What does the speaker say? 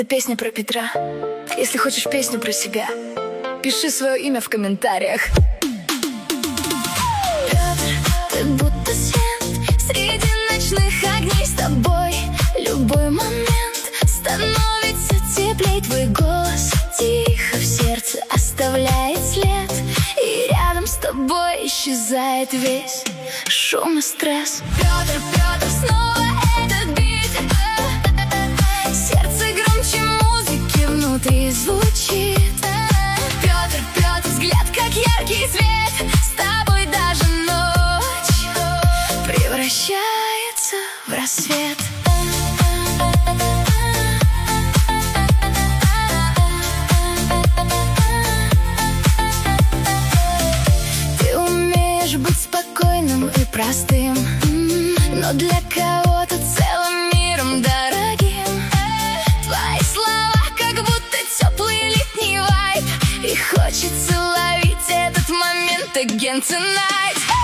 Это песня про Петра. Если хочешь песню про себя, пиши свое имя в комментариях. Петр, ты будто свет среди ночных огней. С тобой любой момент становится теплей. Твой голос тихо в сердце оставляет след, и рядом с тобой исчезает весь шум и стресс. Петр, Петр, снова этот бит. Сердце громче музыки внутри звучит. Петр, Петр, взгляд как яркий свет. С тобой даже ночь превращается в рассвет. Ты умеешь быть спокойным и простым, но для кого-то целым миром дорогим. Твои слова как будто теплый летний вайб, и хочется ловить этот момент again tonight.